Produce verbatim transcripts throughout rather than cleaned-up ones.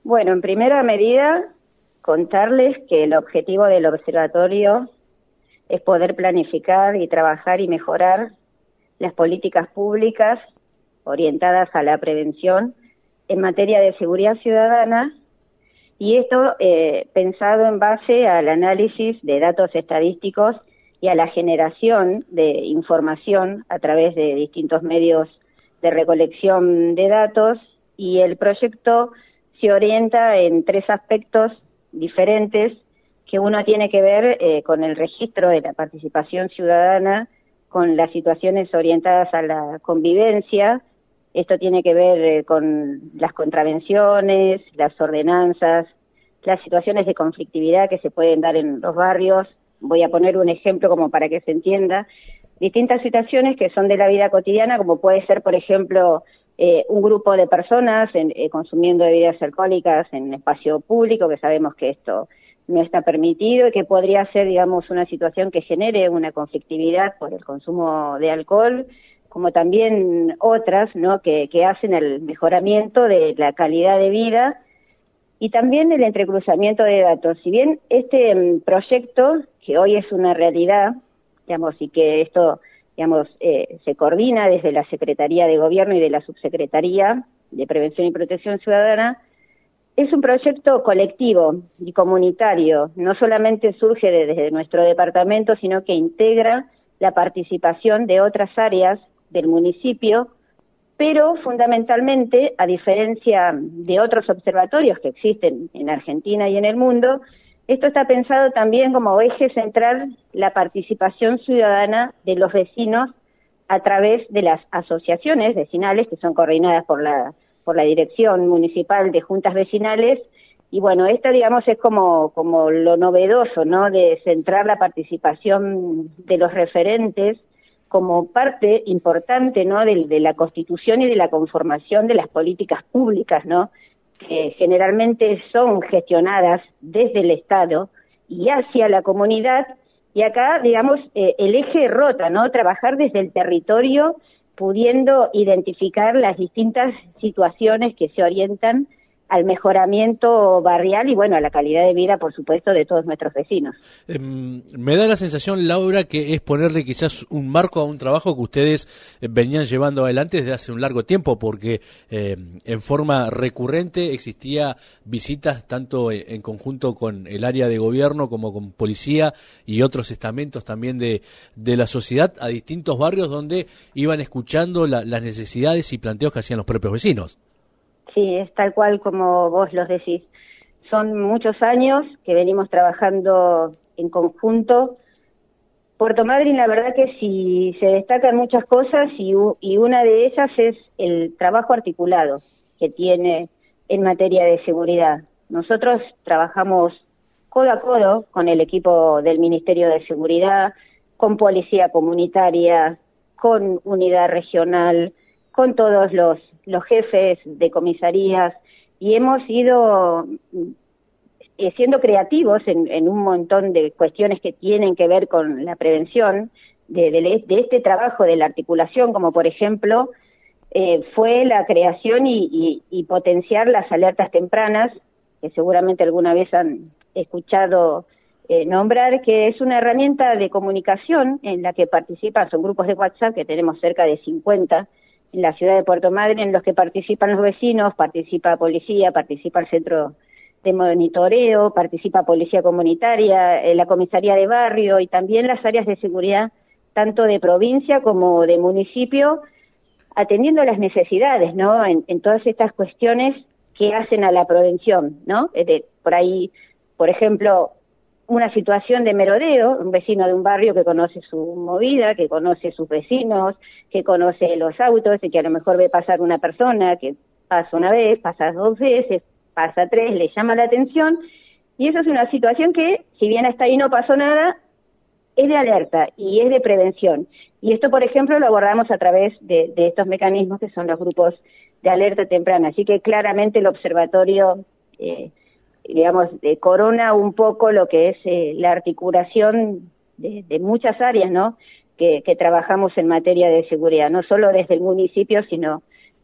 Bueno, en primera medida, contarles que el objetivo del observatorio es poder planificar y trabajar y mejorar las políticas públicas orientadas a la prevención en materia de seguridad ciudadana, y esto eh, pensado en base al análisis de datos estadísticos y a la generación de información a través de distintos medios de recolección de datos, y el proyecto se orienta en tres aspectos diferentes, que uno tiene que ver eh, con el registro de la participación ciudadana, con las situaciones orientadas a la convivencia. Esto tiene que ver eh, con las contravenciones, las ordenanzas, las situaciones de conflictividad que se pueden dar en los barrios. Voy a poner un ejemplo como para que se entienda. Distintas situaciones que son de la vida cotidiana, como puede ser, por ejemplo, eh, un grupo de personas en, eh, consumiendo bebidas alcohólicas en espacio público, que sabemos que esto no está permitido y que podría ser, digamos, una situación que genere una conflictividad por el consumo de alcohol, como también otras, ¿no?, que, que hacen el mejoramiento de la calidad de vida y también el entrecruzamiento de datos. Si bien este um, proyecto, que hoy es una realidad, digamos, y que esto, digamos, eh, se coordina desde la Secretaría de Gobierno y de la Subsecretaría de Prevención y Protección Ciudadana, es un proyecto colectivo y comunitario. No solamente surge de, desde nuestro departamento, sino que integra la participación de otras áreas del municipio, pero fundamentalmente, a diferencia de otros observatorios que existen en Argentina y en el mundo, esto está pensado también como eje central la participación ciudadana de los vecinos a través de las asociaciones vecinales que son coordinadas por la por la Dirección Municipal de Juntas Vecinales. Y bueno, esta, digamos, es como, como lo novedoso, ¿no?, de centrar la participación de los referentes como parte importante, ¿no?, de, de la constitución y de la conformación de las políticas públicas, ¿no?, que generalmente son gestionadas desde el Estado y hacia la comunidad. Y acá, digamos, eh, el eje rota, ¿no?, trabajar desde el territorio, pudiendo identificar las distintas situaciones que se orientan al mejoramiento barrial y, bueno, a la calidad de vida, por supuesto, de todos nuestros vecinos. Eh, me da la sensación, Laura, que es ponerle quizás un marco a un trabajo que ustedes eh, venían llevando adelante desde hace un largo tiempo, porque eh, en forma recurrente existía visitas tanto en conjunto con el área de gobierno como con policía y otros estamentos también de, de la sociedad a distintos barrios donde iban escuchando la, las necesidades y planteos que hacían los propios vecinos. Sí, es tal cual como vos los decís. Son muchos años que venimos trabajando en conjunto. Puerto Madryn, la verdad que sí se destacan muchas cosas y, y una de ellas es el trabajo articulado que tiene en materia de seguridad. Nosotros trabajamos codo a codo con el equipo del Ministerio de Seguridad, con Policía Comunitaria, con Unidad Regional, con todos los los jefes de comisarías, y hemos ido eh, siendo creativos en, en un montón de cuestiones que tienen que ver con la prevención de, de, de este trabajo de la articulación, como por ejemplo eh, fue la creación y, y, y potenciar las alertas tempranas, que seguramente alguna vez han escuchado eh, nombrar, que es una herramienta de comunicación en la que participan, son grupos de WhatsApp que tenemos cerca de cincuenta en la ciudad de Puerto Madryn, en los que participan los vecinos, participa policía, participa el centro de monitoreo, participa policía comunitaria, eh, la comisaría de barrio y también las áreas de seguridad, tanto de provincia como de municipio, atendiendo las necesidades, ¿no?, en, en todas estas cuestiones que hacen a la prevención, ¿no? De, por ahí, por ejemplo, una situación de merodeo, un vecino de un barrio que conoce su movida, que conoce sus vecinos, que conoce los autos y que a lo mejor ve pasar una persona que pasa una vez, pasa dos veces, pasa tres, le llama la atención, y eso es una situación que, si bien hasta ahí no pasó nada, es de alerta y es de prevención. Y esto, por ejemplo, lo abordamos a través de, de estos mecanismos que son los grupos de alerta temprana. Así que claramente el observatorio eh, digamos, eh, corona un poco lo que es eh, la articulación de, de muchas áreas, ¿no?, que, que trabajamos en materia de seguridad, no solo desde el municipio, sino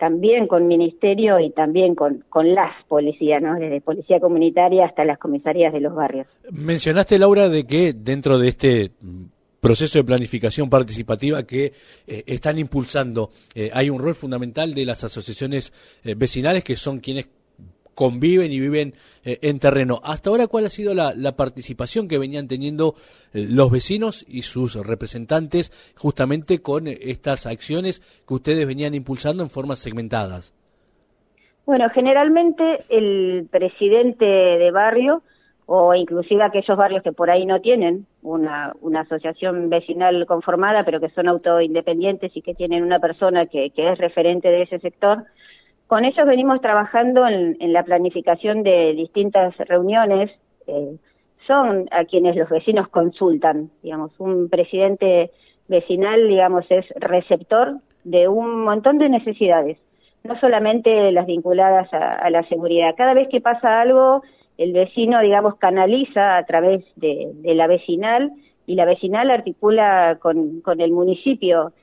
también con ministerio y también con, con las policías, ¿no? Desde policía comunitaria hasta las comisarías de los barrios. Mencionaste, Laura, de que dentro de este proceso de planificación participativa que eh, están impulsando, eh, hay un rol fundamental de las asociaciones eh, vecinales, que son quienes conviven y viven eh, en terreno. Hasta ahora, ¿cuál ha sido la, la participación que venían teniendo eh, los vecinos y sus representantes justamente con eh, estas acciones que ustedes venían impulsando en formas segmentadas? Bueno, generalmente el presidente de barrio, o inclusive aquellos barrios que por ahí no tienen una, una asociación vecinal conformada, pero que son autoindependientes y que tienen una persona que, que es referente de ese sector, con ellos venimos trabajando en, en la planificación de distintas reuniones. Eh, son a quienes los vecinos consultan, digamos, un presidente vecinal, digamos, es receptor de un montón de necesidades, no solamente las vinculadas a, a la seguridad. Cada vez que pasa algo, el vecino, digamos, canaliza a través de, de la vecinal, y la vecinal articula con, con el municipio,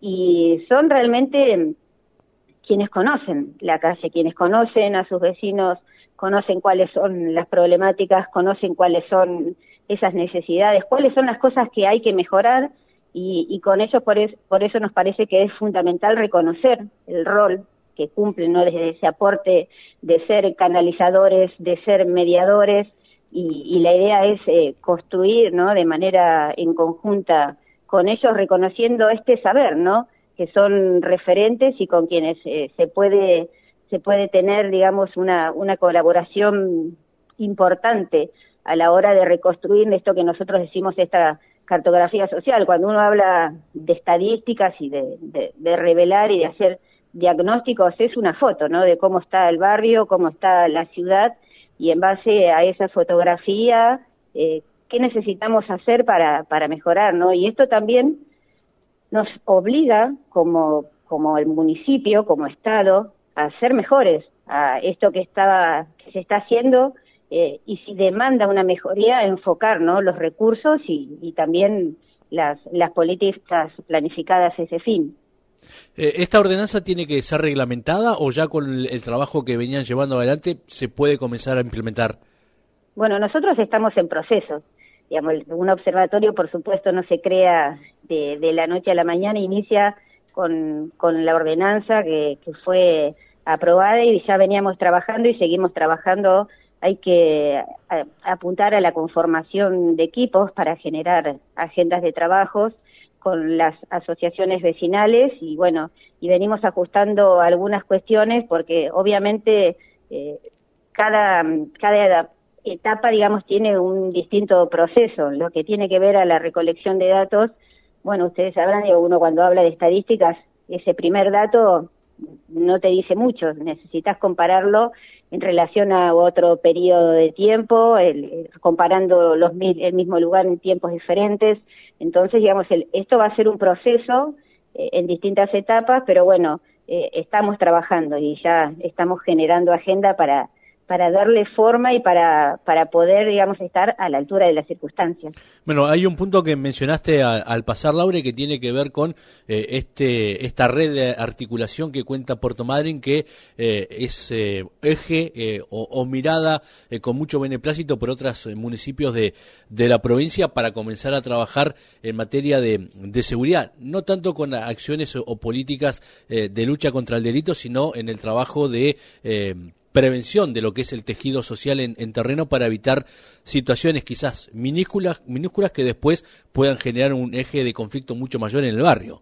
y son realmente quienes conocen la calle, quienes conocen a sus vecinos, conocen cuáles son las problemáticas, conocen cuáles son esas necesidades, cuáles son las cosas que hay que mejorar, y, y con ellos por, es, por eso nos parece que es fundamental reconocer el rol que cumplen, ¿no? Desde ese aporte de ser canalizadores, de ser mediadores, y, y la idea es eh, construir, ¿no? De manera en conjunta con ellos, reconociendo este saber, ¿no? Que son referentes y con quienes eh, se puede se puede tener, digamos, una una colaboración importante a la hora de reconstruir esto que nosotros decimos, esta cartografía social. Cuando uno habla de estadísticas y de, de, de revelar y de hacer diagnósticos, es una foto, ¿no? De cómo está el barrio, cómo está la ciudad, y en base a esa fotografía, eh, qué necesitamos hacer para para mejorar, ¿no? Y esto también nos obliga como, como el municipio, como Estado, a ser mejores a esto que, está, que se está haciendo, eh, y si demanda una mejoría, enfocar, ¿no? Los recursos y, y también las, las políticas planificadas a ese fin. ¿Esta ordenanza tiene que ser reglamentada o ya con el, el trabajo que venían llevando adelante se puede comenzar a implementar? Bueno, nosotros estamos en proceso. Digamos, un observatorio, por supuesto, no se crea de, de la noche a la mañana, inicia con, con la ordenanza que, que fue aprobada, y ya veníamos trabajando y seguimos trabajando. Hay que a, apuntar a la conformación de equipos para generar agendas de trabajos con las asociaciones vecinales, y bueno, y venimos ajustando algunas cuestiones porque obviamente eh, cada, cada etapa, digamos, tiene un distinto proceso. Lo que tiene que ver a la recolección de datos, bueno, ustedes sabrán, digo, uno cuando habla de estadísticas, ese primer dato no te dice mucho, necesitas compararlo en relación a otro periodo de tiempo, el, el, comparando los el mismo lugar en tiempos diferentes. Entonces, digamos, el, esto va a ser un proceso eh, en distintas etapas, pero bueno, eh, estamos trabajando y ya estamos generando agenda para para darle forma y para para poder, digamos, estar a la altura de las circunstancias. Bueno, hay un punto que mencionaste a, al pasar, Laura, que tiene que ver con eh, este esta red de articulación que cuenta Puerto Madryn, que eh, es eh, eje eh, o, o mirada eh, con mucho beneplácito por otros eh, municipios de, de la provincia para comenzar a trabajar en materia de, de seguridad, no tanto con acciones o, o políticas eh, de lucha contra el delito, sino en el trabajo de eh, prevención de lo que es el tejido social en, en terreno, para evitar situaciones quizás minúsculas, minúsculas que después puedan generar un eje de conflicto mucho mayor en el barrio.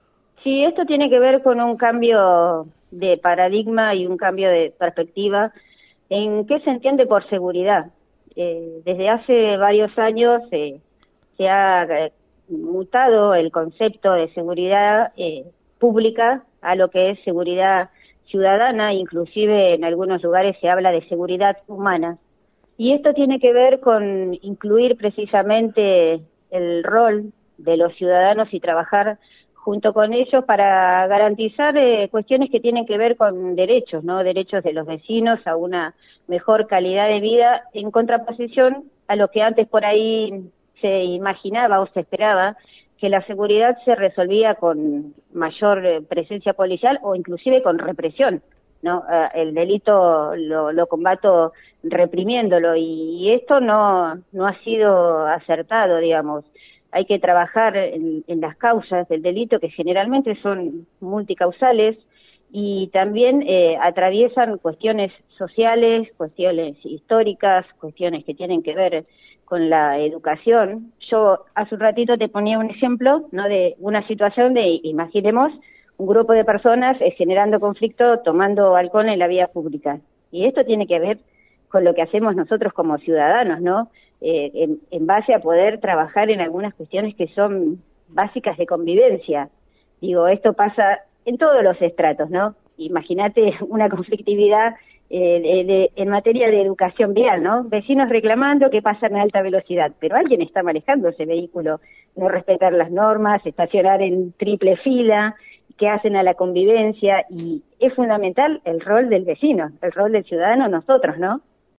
Sí, esto tiene que ver con un cambio de paradigma y un cambio de perspectiva en qué se entiende por seguridad. Eh, desde hace varios años eh, se ha eh, mutado el concepto de seguridad eh, pública a lo que es seguridad ciudadana, inclusive en algunos lugares se habla de seguridad humana. Y esto tiene que ver con incluir precisamente el rol de los ciudadanos y trabajar junto con ellos para garantizar eh, cuestiones que tienen que ver con derechos, ¿no? Derechos de los vecinos a una mejor calidad de vida, en contraposición a lo que antes por ahí se imaginaba o se esperaba, que la seguridad se resolvía con mayor eh, presencia policial o inclusive con represión, ¿no? Uh, el delito lo, lo combato reprimiéndolo y, y esto no, no ha sido acertado, digamos. Hay que trabajar en, en las causas del delito, que generalmente son multicausales, y también eh, atraviesan cuestiones sociales, cuestiones históricas, cuestiones que tienen que ver con la educación. Yo hace un ratito te ponía un ejemplo, ¿no?, de una situación de, imaginemos, un grupo de personas eh, generando conflicto, tomando alcohol en la vía pública. Y esto tiene que ver con lo que hacemos nosotros como ciudadanos, ¿no? Eh, en, en base a poder trabajar en algunas cuestiones que son básicas de convivencia. Digo, esto pasa en todos los estratos, ¿no? Imagínate una conflictividad eh, de, de, en materia de educación vial, ¿no? Vecinos reclamando que pasan a alta velocidad, pero alguien está manejando ese vehículo, no respetar las normas, estacionar en triple fila, que hacen a la convivencia, y es fundamental el rol del vecino, el rol del ciudadano, nosotros, ¿no?